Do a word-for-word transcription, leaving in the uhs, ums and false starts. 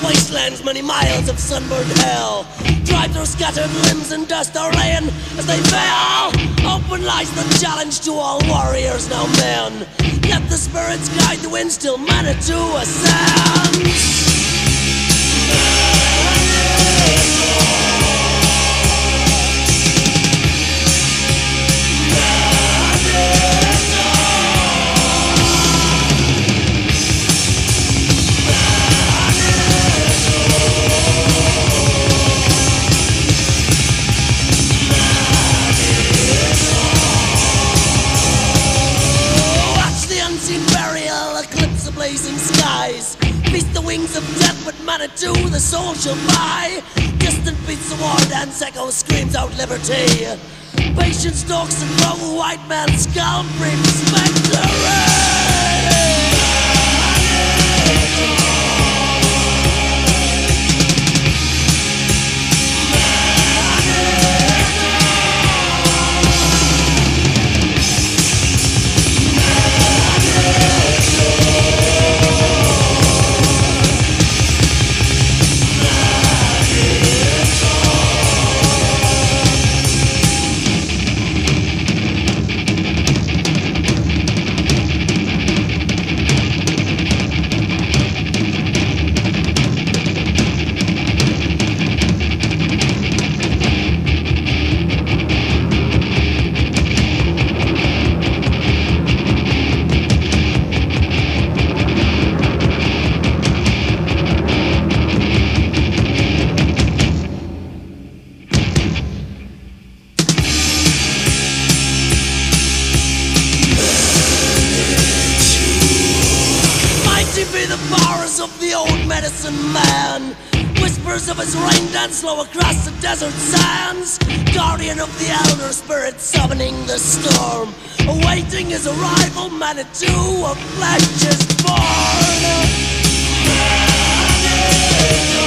wastelands, many miles of sunburned hell. Drive their scattered limbs and dust are laying as they fail. Open lies the challenge to all warriors, now men. Let the spirits guide the wind, still Manitou ascends. Blazing skies, feast the wings of death, but Manitou the soul shall fly. Distant beats the war dance, echo screams out liberty. Patient stalks and grow, white man's skull brings victory. Be the powers of the old medicine man. Whispers of his rain dance slow across the desert sands. Guardian of the elder spirit summoning the storm. Awaiting his arrival, Manitou of flesh is born.